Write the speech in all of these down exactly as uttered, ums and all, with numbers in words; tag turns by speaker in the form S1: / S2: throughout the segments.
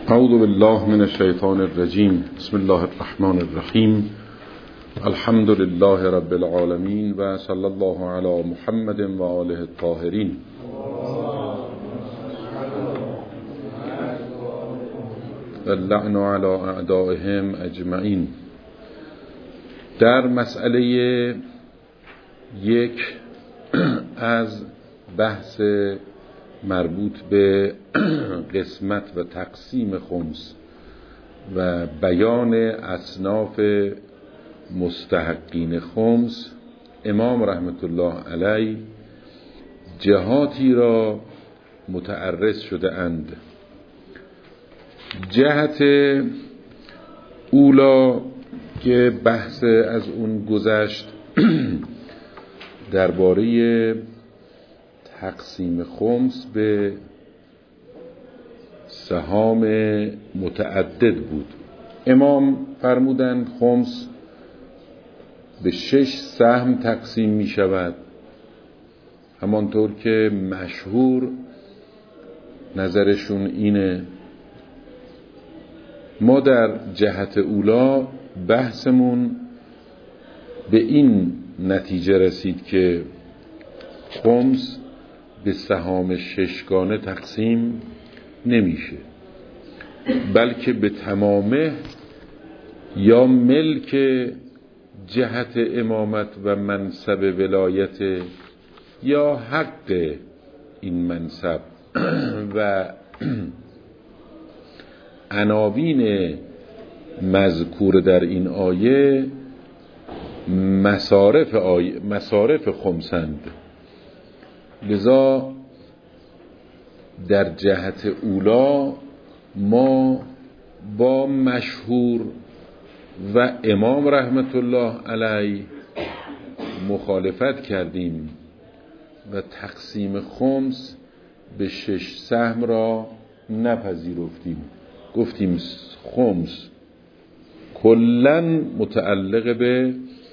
S1: اعوذ بالله من الشیطان الرجیم. بسم الله الرحمن الرحیم. الحمد لله رب العالمین و صلی الله علی محمد و آله الطاهرین. و اللعن علی اعدائهم اجمعین. در مسئله یک از بحث مربوط به قسمت و تقسیم خمس و بیان اصناف مستحقین خمس، امام رحمت الله علیه جهاتی را متعرض شده اند. جهت اولا که بحث از اون گذشت درباره تقسیم خمس به سهام متعدد بود. امام فرمودند خمس به شش سهم تقسیم می شود، همانطور که مشهور نظرشون اینه. ما در جهت اولا بحثمون به این نتیجه رسید که خمس به سهام ششگانه تقسیم نمیشه، بلکه به تمامه یا ملک جهت امامت و منصب ولایت یا حق این منصب و عناوین مذکور در این آیه مصارف آیه مصارف خمسند. لذا در جهت اولا ما با مشهور و امام رحمت الله علیه مخالفت کردیم و تقسیم خمس به شش سهم را نپذیرفتیم. گفتیم خمس کلاً متعلق به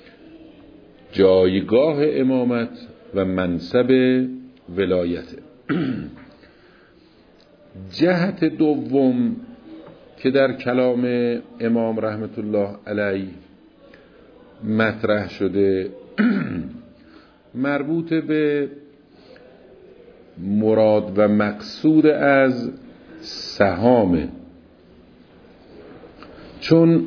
S1: جایگاه امامت و منصب ولایت. جهت دوم که در کلام امام رحمت الله علیه مطرح شده مربوط به مراد و مقصود از سهام، چون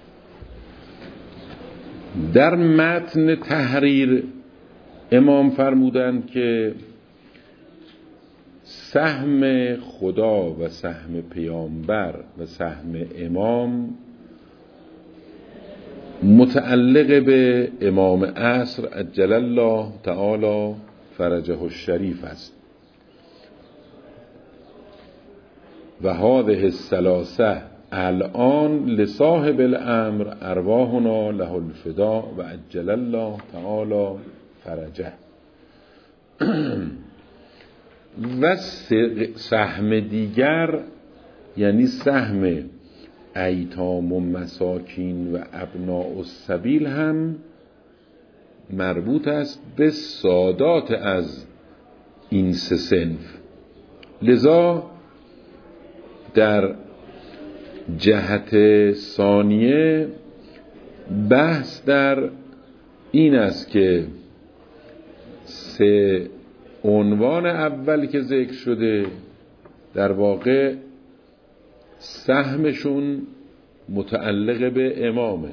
S1: در متن تحریر امام فرمودند که سهم خدا و سهم پیامبر و سهم امام متعلق به امام عصر عجل الله تعالی فرجه الشریف است و هذه الثلاثه الان لصاحب الامر ارواحنا له الفداء و عجل الله تعالی فرجه. و سهم دیگر یعنی سهم ایتام و مساکین و ابناء السبیل هم مربوط است به سادات از این سه صنف. لذا در جهت ثانیه بحث در این است که سه عنوان اول که ذکر شده در واقع سهمشون متعلق به امامه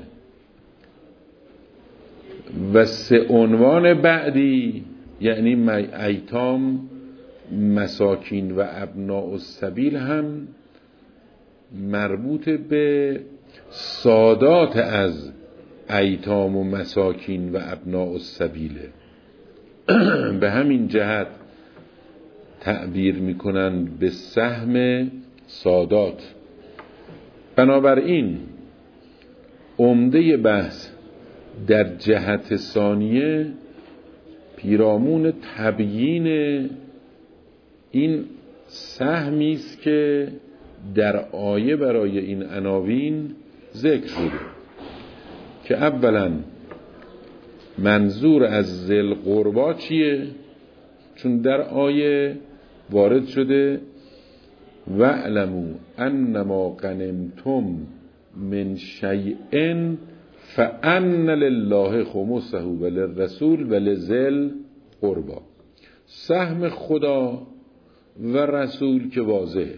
S1: و سه عنوان بعدی یعنی ایتام، مساکین و ابناء السبیل هم مربوط به سادات از ایتام و مساکین و ابناء السبیله. به همین جهت تعبیر میکنن به سهم سادات. بنابراین عمده بحث در جهت ثانیه پیرامون تبیین این سهمی است که در آیه برای این عناوین ذکر شده که اولا منظور از ذل قربا چیه؟ چون در آیه وارد شده واعلموا انما غنمتم من شیء فان لله خمسه وللرسول ولذی القربی. سهم خدا و رسول که واضحه.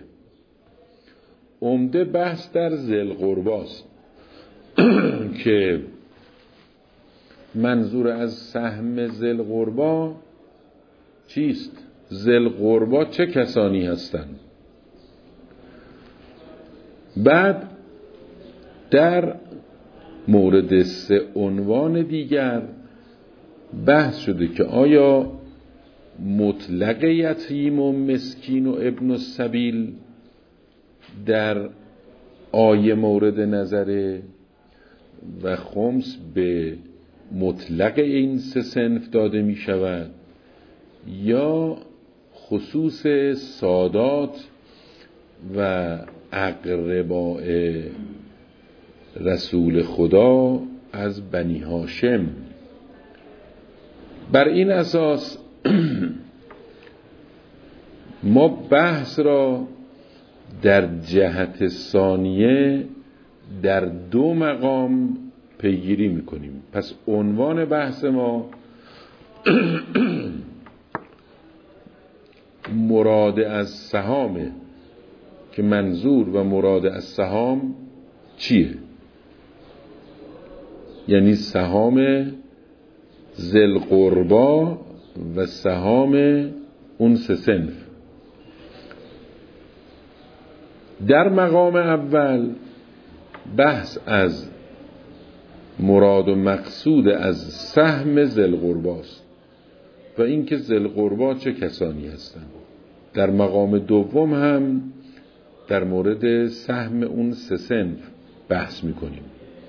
S1: عمده بحث در ذی القرباست که منظور از سهم ذی القربی چیست؟ ذی القربی چه کسانی هستند؟ بعد در مورد سه عنوان دیگر بحث شده که آیا مطلق یتیم و مسکین و ابن السبیل در آیه مورد نظره و خمس به مطلق این سه صنف داده می شود یا خصوص سادات و اقرباء رسول خدا از بنی هاشم. بر این اساس ما بحث را در جهت ثانیه در دو مقام پیگیری میکنیم. پس عنوان بحث ما مراد از سهامه که منظور و مراد از سهام چیه؟ یعنی سهام ذی القربی و سهام اون سه صنف. در مقام اول بحث از مراد و مقصود از سهم ذی القربی است و اینکه ذی القربی چه کسانی هستند. در مقام دوم هم در مورد سهم اون سه صنف بحث میکنیم.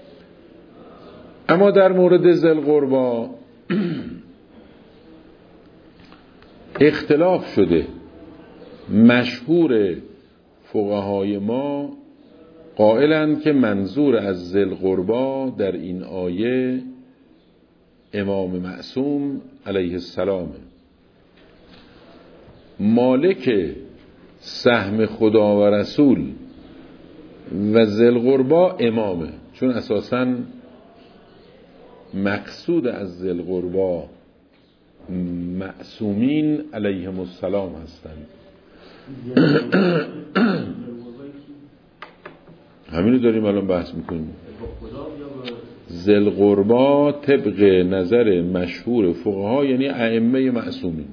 S1: اما در مورد ذی القربی اختلاف شده. مشهور فقهای ما قائلند که منظور از ذی القربی در این آیه امام معصوم علیه السلام. مالک سهم خدا و رسول و ذی القربی امامه، چون اساساً مقصود از ذی القربی معصومین علیهم السلام هستند. همینو داریم الان بحث میکنیم. ذی القربی طبق نظر مشهور فقها یعنی ائمه معصومین.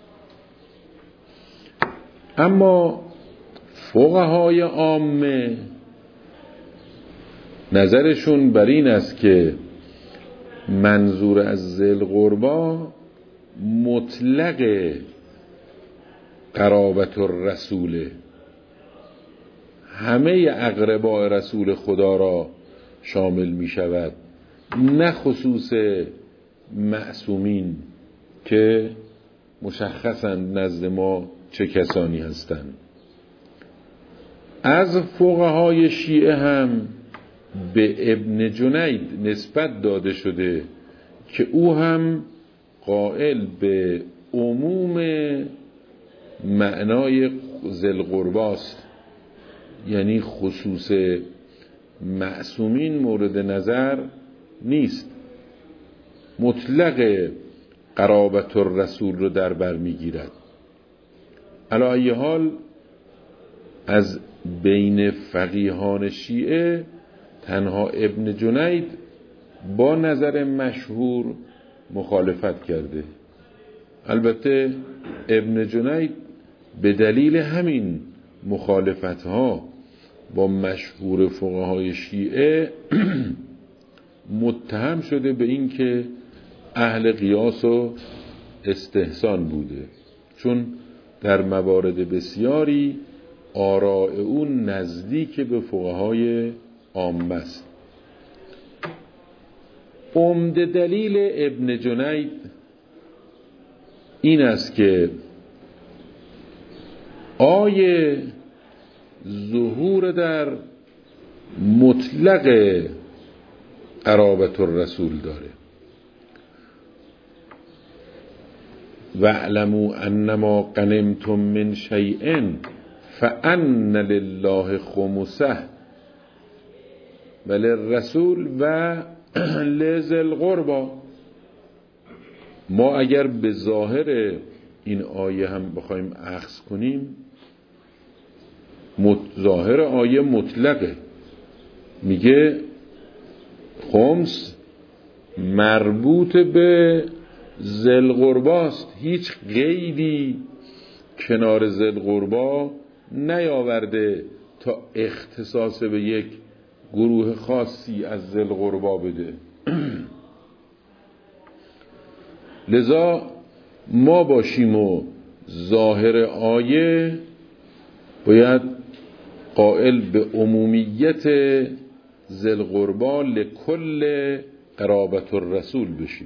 S1: اما فقهای عامه نظرشون بر این است که منظور از ذی القربی مطلق قرابت الرسول، همه اقرباء رسول خدا را شامل می شود، نه خصوص معصومین که مشخصند نزد ما چه کسانی هستند. از فقهای شیعه هم به ابن جنید نسبت داده شده که او هم قائل به عموم معنای ذی القربی است، یعنی خصوص معصومین مورد نظر نیست، مطلق قرابت الرسول رو در بر میگیرد. علی ای حال از بین فقیهان شیعه تنها ابن جنید با نظر مشهور مخالفت کرده. البته ابن جنید به دلیل همین مخالفت‌ها با مشهور فقهای شیعه متهم شده به این که اهل قیاس و استحسان بوده، چون در موارد بسیاری آراء اون نزدیک به فقهای عامه است. عمده دلیل ابن جنید این است که آیه ظهور در مطلق قرابت الرسول داره. واعلموا انما غنمتم من شیء فأن لله خمسه و للرسول و لذی القربی. ما اگر به ظاهر این آیه هم بخوایم اخذ کنیم، ظاهر آیه مطلقه، میگه خمس مربوط به ذی القرباست، هیچ قیدی کنار ذی القربا نیاورده تا اختصاص به یک گروه خاصی از ذی القربا بده. لذا ما باشیم و ظاهر آیه باید قائل به عمومیت ذی القربا لکل قرابت الرسول بشیم.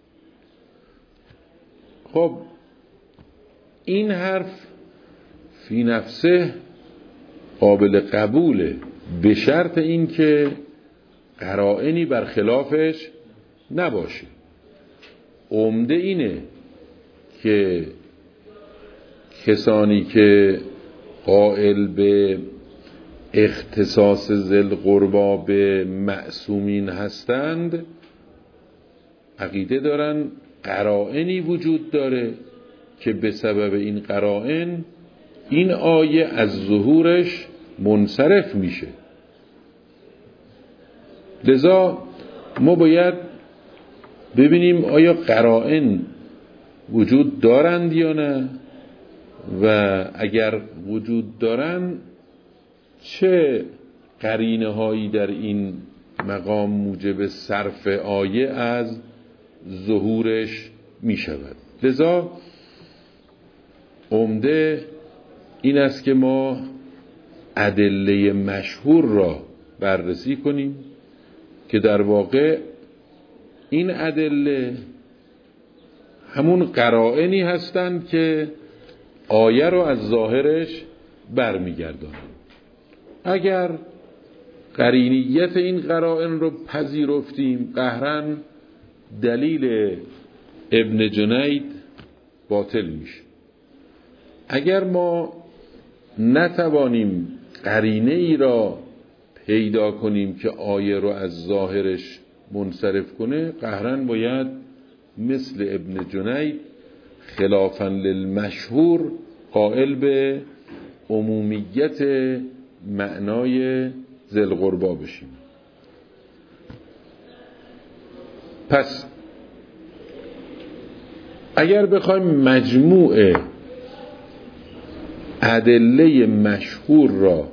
S1: خب این حرف فی نفسه قابل قبوله، به شرط این که قرائنی برخلافش نباشه. عمده اینه که کسانی که قائل به اختصاص ذی القربی به معصومین هستند عقیده دارن قرائنی وجود داره که به سبب این قرائن این آیه از ظهورش منصرف میشه. لذا ما باید ببینیم آیا قرائن وجود دارند یا نه، و اگر وجود دارند چه قرینه هایی در این مقام موجب صرف آیه از ظهورش می شود. لذا عمده این است که ما ادله مشهور را بررسی کنیم که در واقع این ادله همون قرائنی هستند که آیه رو از ظاهرش برمیگردانند. اگر قرینیت این قرائن رو پذیرفتیم قهرن دلیل ابن جنید باطل میشه. اگر ما نتوانیم قرینه ای را پیدا کنیم که آیه رو از ظاهرش منصرف کنه قهرن باید مثل ابن جنید خلافاً للمشهور قائل به عمومیت معنای ذی القربی بشیم. پس اگر بخوایم مجموع ادله مشهور را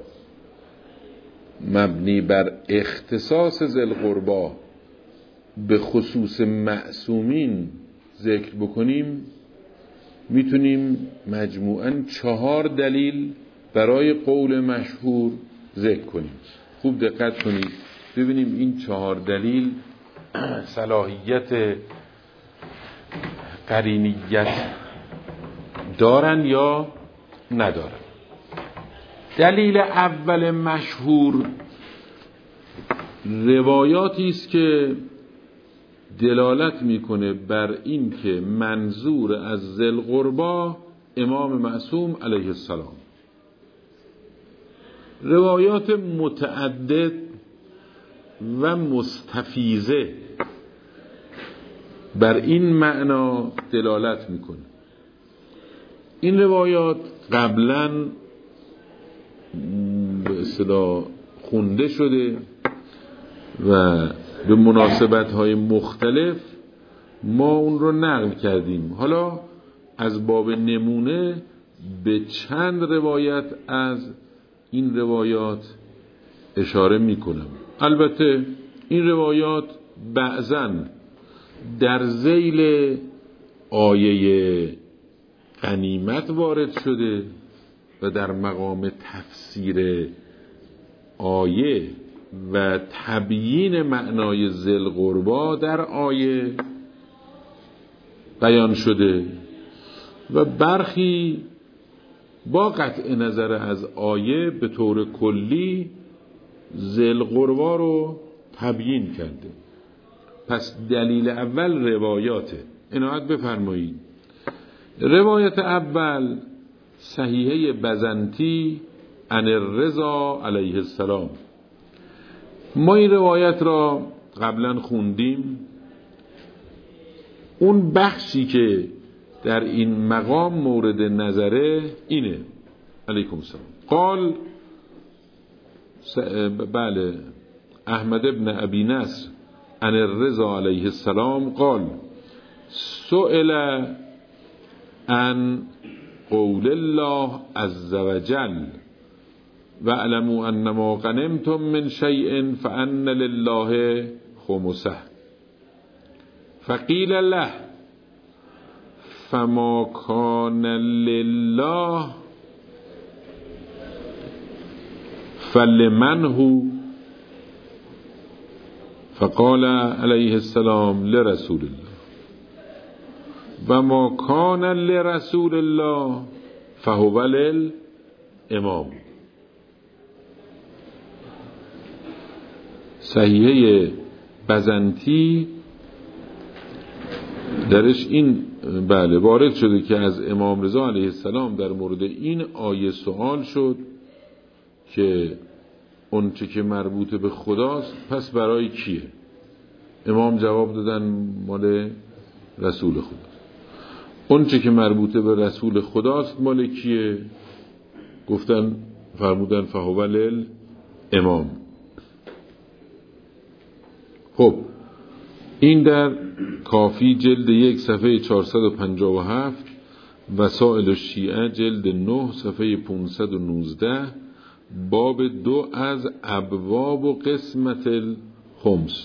S1: مبنی بر اختصاص ذی القربی به خصوص معصومین ذکر بکنیم میتونیم مجموعاً چهار دلیل برای قول مشهور ذکر کنیم. خوب دقت کنید ببینیم این چهار دلیل صلاحیت قرینیت دارن یا ندارن. دلیل اول مشهور روایاتی است که دلالت میکنه بر این که منظور از ذی القربی امام معصوم علیه السلام. روایات متعدد و مستفیضه بر این معنا دلالت میکنه. این روایات قبلا به اصطلاح خونده شده و به مناسبت‌های مختلف ما اون رو نقل کردیم. حالا از باب نمونه به چند روایت از این روایات اشاره میکنم. البته این روایات بعضاً در ذیل آیه غنیمت وارد شده و در مقام تفسیر آیه و تبیین معنای ذی القربی در آیه بیان شده و برخی با قطع نظر از آیه به طور کلی ذی القربی رو تبیین کرده. پس دلیل اول روایاته. عنایت بفرمایید. روایت اول صحیحه بزنتی عن الرضا علیه السلام. ما این روایت را قبلا خوندیم. اون بخشی که در این مقام مورد نظره اینه. علیکم السلام. قال س... بله احمد ابن ابی نصر عن الرضا علیه السلام قال سئل عن قول الله عز وجل واعلموا انما غنمتم من شیء فان لله خمسه فقیل له فما کان لله فلمن هو فقال علیه السلام لرسول الله و ما کان لرسول الله فهو للامام. صحیحه بزنتی درش این بله وارد شده که از امام رضا علیه السلام در مورد این آیه سوال شد که اون چه که مربوط به خداست پس برای کیه؟ امام جواب دادن مال رسول خداست. اون چه که مربوط به رسول خداست مال کیه؟ گفتن فرمودن فهو للامام. خب این در کافی جلد یک صفحه چهارصد و پنجاه و هفت، وسائل الشیعه جلد نه صفحه پانصد و نوزده، باب دو از ابواب و قسمت الخمس.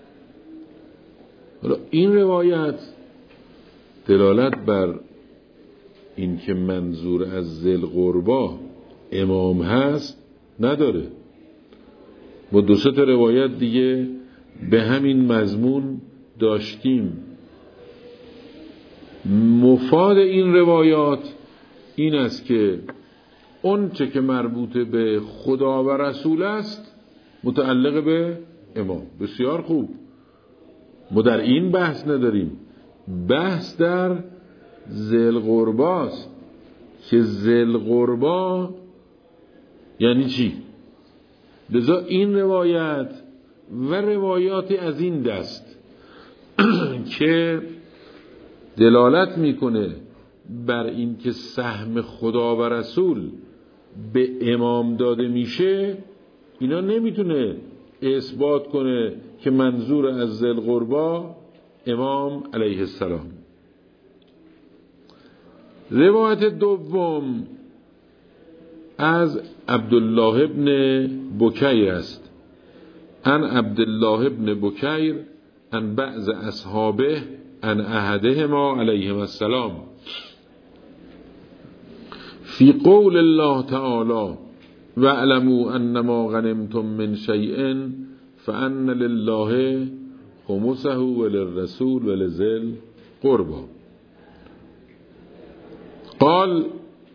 S1: حالا این روایت دلالت بر این که منظور از ذی القربی امام هست نداره. با دو سه تا روایت دیگه به همین مضمون داشتیم. مفاد این روایات این است که اون چه که مربوط به خدا و رسول است متعلق به امام. بسیار خوب، ما در این بحث نداریم. بحث در ذی القربی است که ذی القربی یعنی چی؟ لذا این روایت و روایاتی از این دست که دلالت میکنه بر این که سهم خدا و رسول به امام داده میشه، اینا نمیتونه اثبات کنه که منظور از ذی القربی امام علیه السلام. روایت دوم از عبدالله ابن بکیر است. عن عبدالله ابن بکیر عن بعض اصحابه عن احدهما علیهم السلام فی قول الله تعالی واعلموا انما غنمتم من شیء فان لله خمسه وللرسول ولذی القربى. قال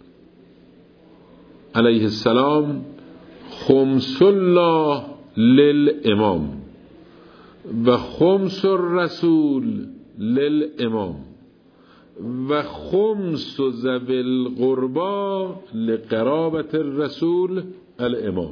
S1: علیه السلام خمس الله للامام و خمس الرسول للامام و خمس ذوی القربى لقرابة الرسول الامام.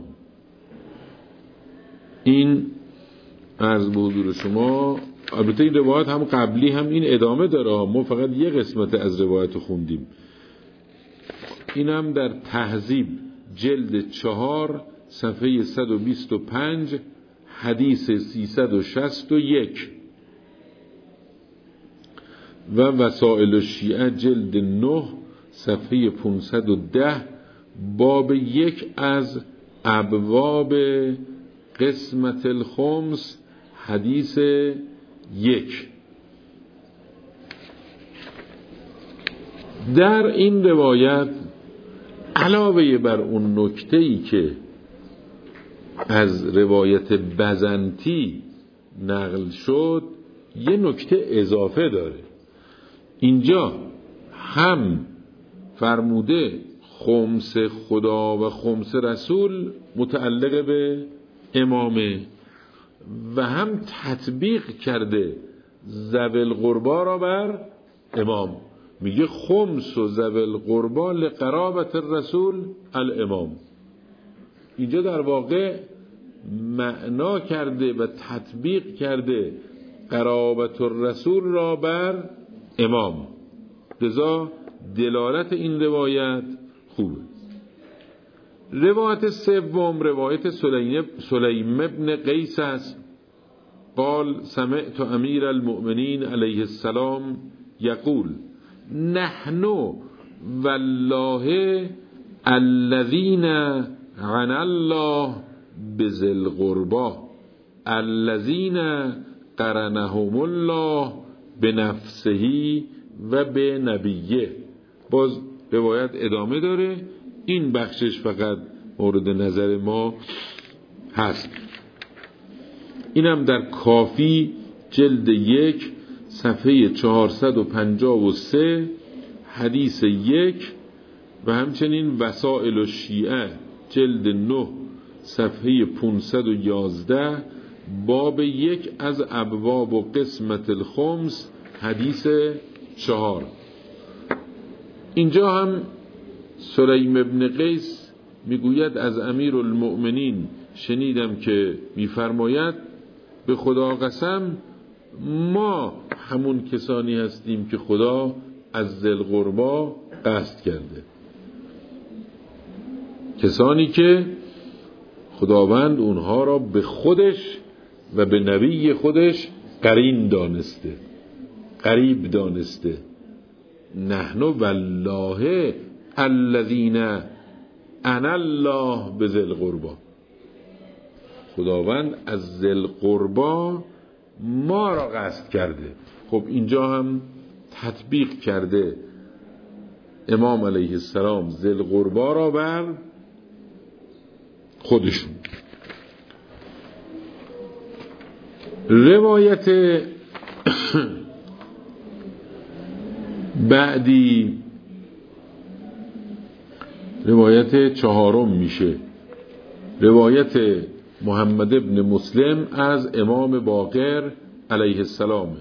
S1: این عرض به حضور شما. البته این روایت هم قبلی هم این ادامه داره، ما فقط یه قسمت از روایت خوندیم. این هم در تهذیب جلد چهار صفحه صد و بیست و پنج حدیث سیصد و شصت و یک و وسائل الشیعه جلد نه صفحه پانصد و ده باب یک از ابواب قسمت الخمس حدیث یک. در این روایت علاوه بر اون نکته‌ای که از روایت بزنتی نقل شد یه نکته اضافه داره. اینجا هم فرموده خمس خدا و خمس رسول متعلق به امامه و هم تطبیق کرده ذوی القربی را بر امام. میگه خمس و ذوی القربی لقرابة الرسول الامام. اینجا در واقع معنا کرده و تطبیق کرده قرابت الرسول را بر امام. لذا دلالت این روایت خوبه. روایت سوم روایت سلیم, سلیم ابن قیس است. قال سمعت امیر المؤمنین علیه السلام یقول نحن والله الذین عن الله بذی القربى الذین قرنهم الله بنفسه و به نبیه. باز روایت ادامه داره. این بخشش فقط مورد نظر ما هست. اینم در کافی جلد یک صفحه چهارصد و پنجاه و سه حدیث یک و همچنین وسائل الشیعه جلد نه صفحه پانصد و یازده باب یک از ابواب و قسمت الخمس حدیث چهار. اینجا هم سلیم ابن قیس میگوید از امیر المؤمنین شنیدم که میفرماید به خدا قسم ما همون کسانی هستیم که خدا از ذی القربی قصد کرده، کسانی که خداوند اونها را به خودش و به نبی خودش قرین دانسته، قریب دانسته. نحن والله الذین انا الله بذی القربی، خداوند از ذی القربی ما را قصد کرده. خب اینجا هم تطبیق کرده امام علیه السلام ذی القربی را بر خودشون. روایت بعدی روایت چهارم میشه، روایت محمد ابن مسلم از امام باقر علیه السلام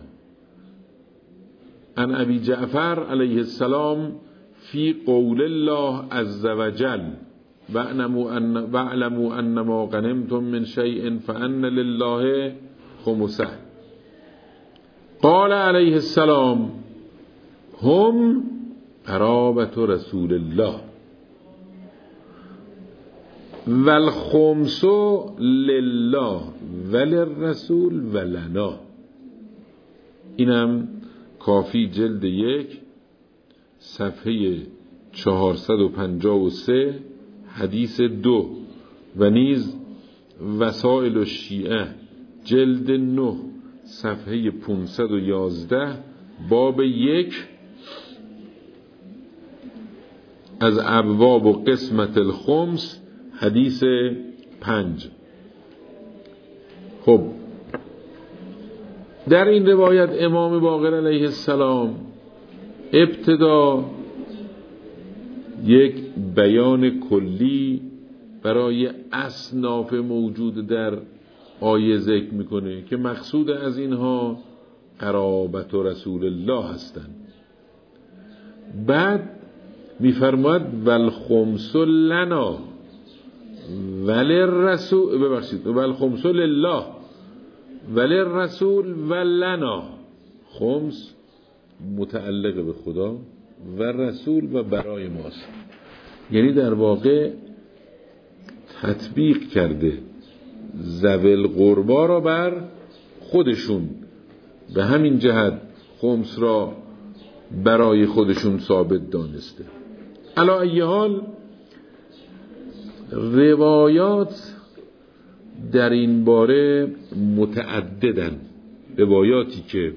S1: عن ابی جعفر علیه السلام فی قول الله عز وجل واعلموا ان واعلموا ان ما غنمتم من شیء فان لله خمسه. قال علیه السلام هم قرابة رسول الله والخمس لله وللرسول ولنا. اینم کافی جلد یک صفحه چهارصد و پنجاه و سه حدیث دو و نیز وسائل الشیعه جلد نه صفحه پانصد و یازده باب یک از ابواب و قسمت الخمس حدیث پنج. خب در این روایت امام باقر علیه السلام ابتدا یک بیان کلی برای اصناف موجود در آیه ذکر میکنه که مقصود از اینها قرابت و رسول الله هستند. بعد میفرماید والخمس لنا وللرسول، ببخشید والخمس لله وللرسول ولنا. خمس متعلق به خدا و رسول و برای ماست، یعنی در واقع تطبیق کرده ذوی القربی را بر خودشون، به همین جهت خمس را برای خودشون ثابت دانسته. علی ای حال روایات در این باره متعددن، روایاتی که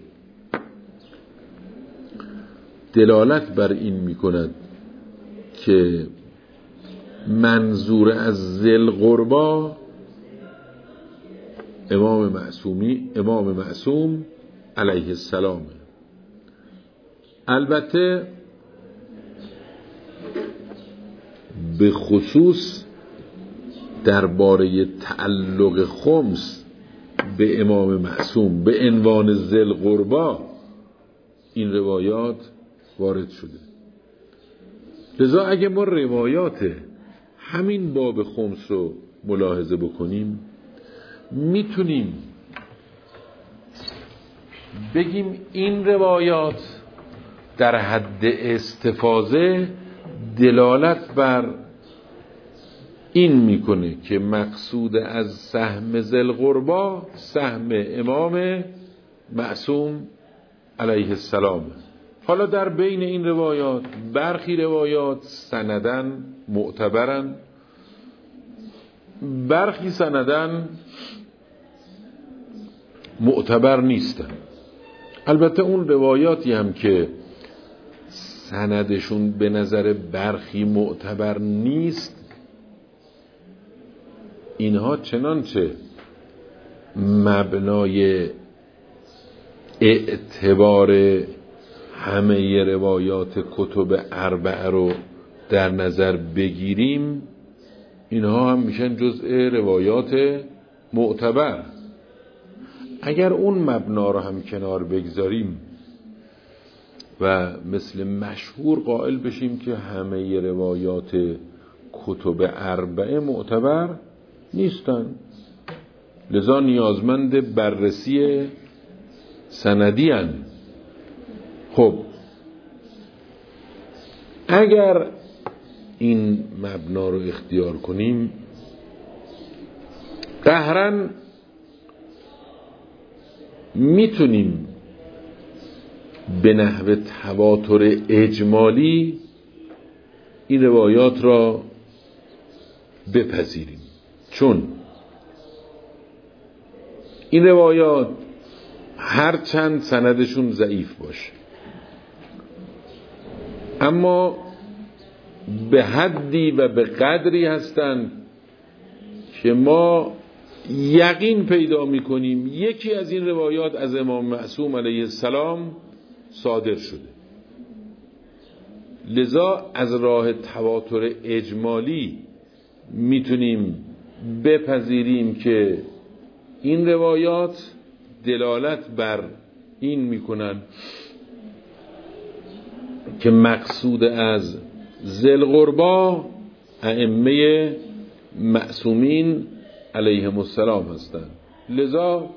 S1: دلالت بر این میکند که منظور از ذی القربی امام معصومی امام معصوم علیه السلام. البته به خصوص درباره تعلق خمس به امام معصوم به عنوان ذی القربی این روایات وارد شده. لذا اگه ما روایات همین باب خمس رو ملاحظه بکنیم میتونیم بگیم این روایات در حد استفاضه دلالت بر این میکنه که مقصود از سهم ذی القربی سهم امام معصوم علیه السلام. حالا در بین این روایات برخی روایات سندن معتبرن، برخی سندن معتبر نیستن. البته اون روایاتی هم که سندشون به نظر برخی معتبر نیست، اینها چنانچه مبنای اعتبار همه روایات کتب اربعه رو در نظر بگیریم، اینها هم میشن جزء روایات معتبر. اگر اون مبنا رو هم کنار بگذاریم و مثل مشهور قائل بشیم که همه روایات کتب اربعه معتبر نیستن، لذا نیازمند بررسی سندی هن. خب اگر این مبنا رو اختیار کنیم، قهرن میتونیم به نحو تواتر اجمالی این روایات را بپذیریم، چون این روایات هر چند سندشون ضعیف باشه اما به حدی و به قدری هستند که ما یقین پیدا میکنیم یکی از این روایات از امام معصوم علیه السلام صادر شده. لذا از راه تواتر اجمالی میتونیم بپذیریم که این روایات دلالت بر این میکنن که مقصود از ذی القربی ائمه معصومین علیهم السلام هستند. لذا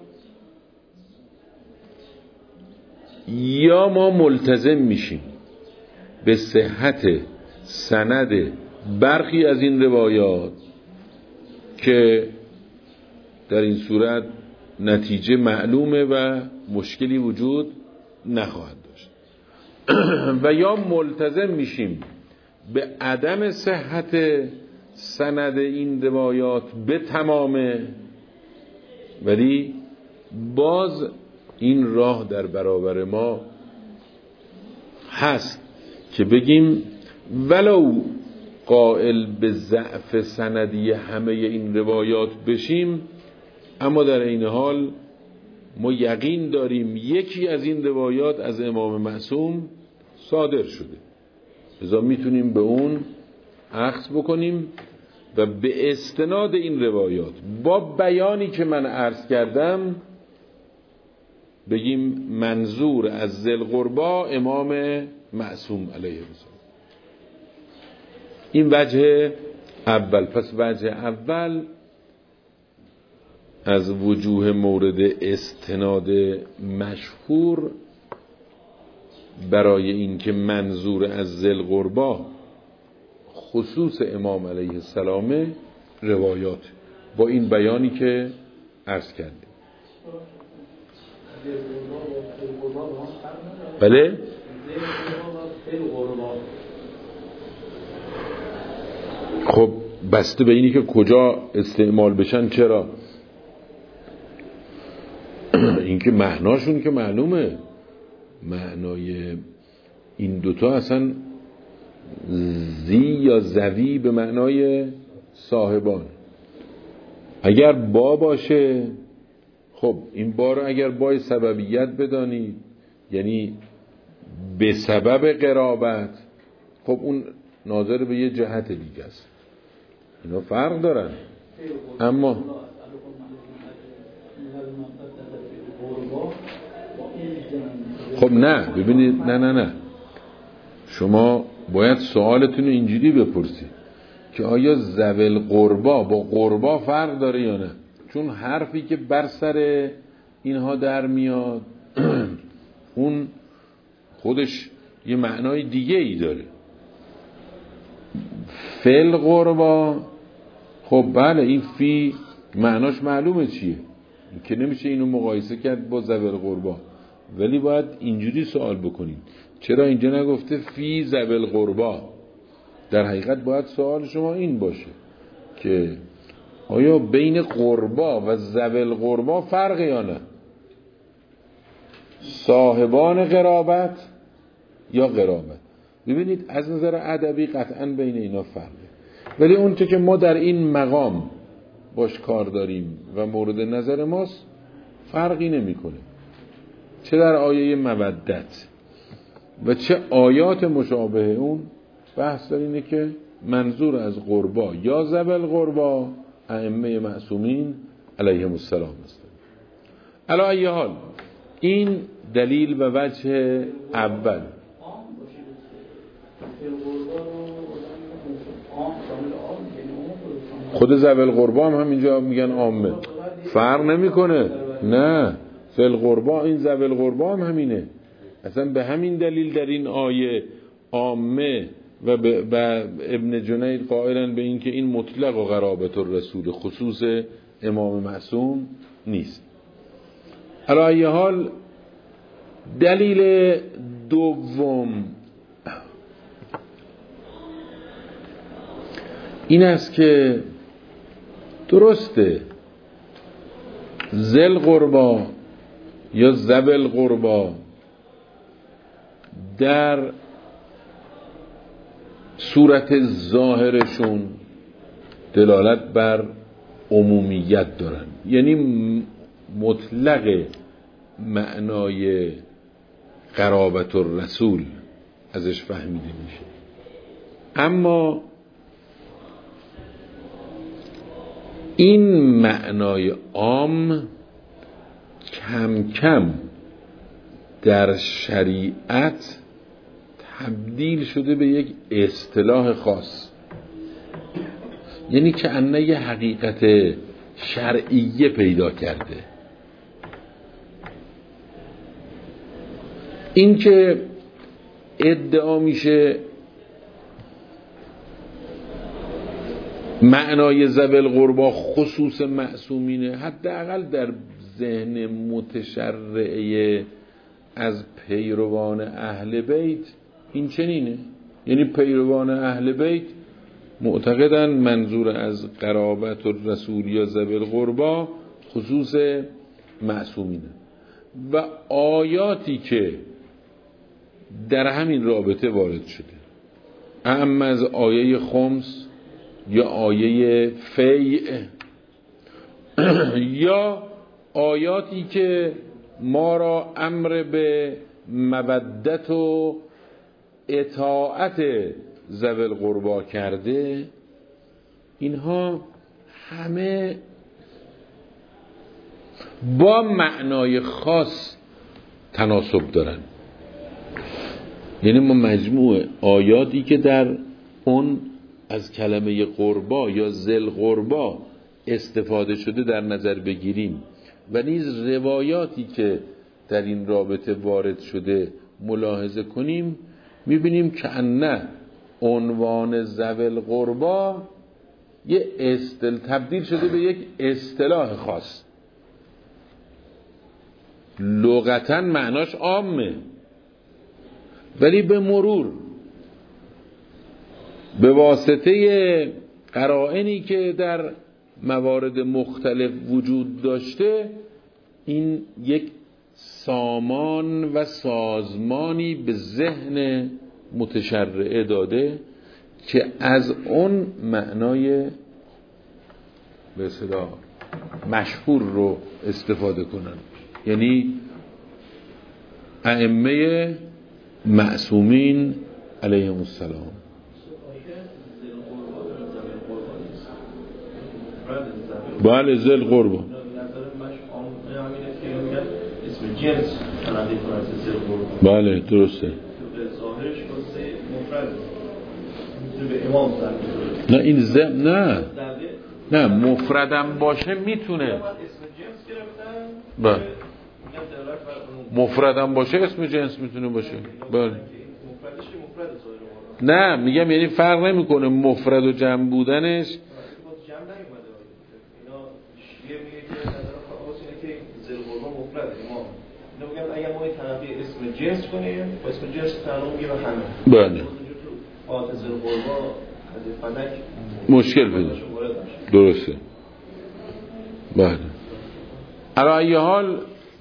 S1: یا ما ملتزم میشیم به صحت سند برخی از این روایات که در این صورت نتیجه معلومه و مشکلی وجود نخواهد داشت، و یا ملتزم میشیم به عدم صحت سند این روایات به تمامه، ولی باز این راه در برابر ما هست که بگیم ولو قائل به ضعف سندی همه این روایات بشیم، اما در این حال ما یقین داریم یکی از این روایات از امام معصوم صادر شده، لذا میتونیم به اون اخذ بکنیم و به استناد این روایات با بیانی که من عرض کردم بگیم منظور از ذی القربی امام معصوم علیه السلام. این وجه اول. پس وجه اول از وجوه مورد استناد مشهور برای اینکه منظور از ذی القربی خصوص امام علیه السلام روایات با این بیانی که عرض کردیم. بله؟ خب بسته به اینی که کجا استعمال بشن. چرا؟ اینکه معناشون که معلومه، معنای این دوتا اصلا زی یا زوی به معنای صاحبان. اگر با باشه، خب این با رو اگر بای سببیت بدانید یعنی به سبب قرابت، خب اون ناظر به یه جهت دیگه است، اینا فرق دارن. اما خب نه ببینید، نه نه نه شما باید سوالتون رو اینجوری بپرسید که آیا ذوی القربا با قربا فرق داره یا نه، چون حرفی که بر سر اینها در میاد اون خودش یه معنای دیگه ای داره. فل قربا، خب بله این فی معناش معلومه چیه، که نمیشه اینو مقایسه کرد با ذوی القربا، ولی باید اینجوری سوال بکنیم چرا اینجا نگفته فی ذوی القربا؟ در حقیقت باید سوال شما این باشه که آیا بین قربا و ذوی القربا فرق یا نه، صاحبان قرابت یا قرابت. ببینید از نظر ادبی قطعا بین اینا فرقه، ولی اون چه که ما در این مقام باش کار داریم و مورد نظر ماست فرقی نمیکنه، چه در آیه مودت و چه آیات مشابه اون. بحث دار اینه که منظور از قربا یا ذوی القربا ائمه معصومین علیهم السلام است. علی ای حال این دلیل و وجه اول. خود ذوی القربا هم همینجا میگن عامه، فرق نمیکنه. نه فی القربا، این ذوی القربا هم همینه، اصلا به همین دلیل در این آیه عامه و, و ابن جنید قائلن به این که این مطلق و قرابت الرسول خصوص امام معصوم نیست. علی ای حال دلیل دوم این است که درسته ذل قربا یا ذوی القربا در صورت ظاهرشون دلالت بر عمومیت دارن، یعنی مطلق معنای قرابت الرسول ازش فهمیده میشه، اما این معنای عام کم کم در شریعت تبدیل شده به یک اصطلاح خاص، یعنی که انه یه حقیقت شرعیه پیدا کرده. این که ادعا میشه معنای ذوی القربا خصوص معصومینه، حداقل در ذهن متشرعه از پیروان اهل بیت این چنینه، یعنی پیروان اهل بیت معتقدن منظور از قرابت الرسول یا ذوی القربا خصوص معصومینه و آیاتی که در همین رابطه وارد شده، اما از آیه خمس یا آیه فیع یا آیاتی که ما را امر به مودت و اطاعت ذوی القربا کرده، اینها همه با معنای خاص تناسب دارن. یعنی ما مجموع آیاتی که در اون از کلمه قربا یا ذل قربا استفاده شده در نظر بگیریم و نیز روایاتی که در این رابطه وارد شده ملاحظه کنیم، میبینیم که انه عنوان ذوی القربا یه استل تبدیل شده به یک اصطلاح خاص. لغتاً معناش عامه، ولی به مرور به واسطه قرائنی که در موارد مختلف وجود داشته، این یک سامان و سازمانی به ذهن متشرعه داده که از اون معنای به اصطلاح مشهور رو استفاده کنن، یعنی ائمه معصومین علیهم السلام. بله ذل قربا بله درسته.
S2: به امام
S1: نه این ز نه نه مفردم باشه میتونه بله مفردم باشه اسم جنس میتونه باشه بله نه میگم یعنی فرق نمیکنه مفرد و جمع بودنش
S2: اگر ما این طرفی اسم جنس کنیم با اسم جنس تعلق میگه به همه
S1: بله
S2: آتز القربا فلک
S1: مشکل پیدا درسته بله علی ای حال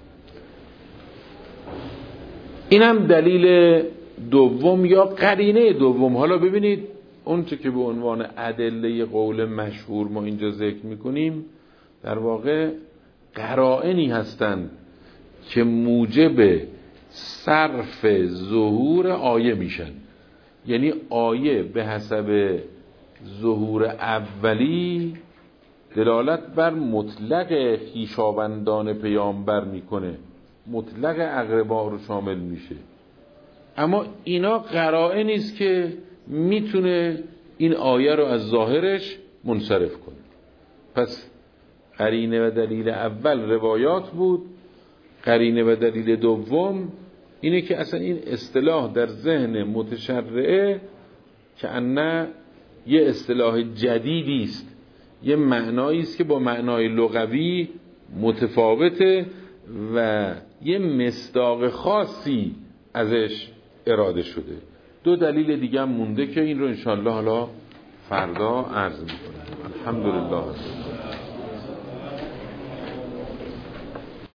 S1: اینم دلیل دوم یا قرینه دوم. حالا ببینید اون چه که به عنوان ادله قول مشهور ما اینجا ذکر میکنیم در واقع قرائنی هستند که موجب صرف ظهور آیه میشن. یعنی آیه به حسب ظهور اولی دلالت بر مطلق خویشاوندان پیامبر میکنه، مطلق اقربا رو شامل میشه، اما اینا قرائنی است که میتونه این آیه رو از ظاهرش منصرف کنه. پس قرینه و دلیل اول روایات بود، قرینه و دلیل دوم اینه که اصلا این اصطلاح در ذهن متشرعه که انه یه اصطلاح جدیدی است، یه معنایی است که با معنای لغوی متفاوته و یه مصداق خاصی ازش اراده شده. دو دلیل دیگه هم مونده که این رو انشاءالله حالا فردا عرض میکنم. الحمدلله.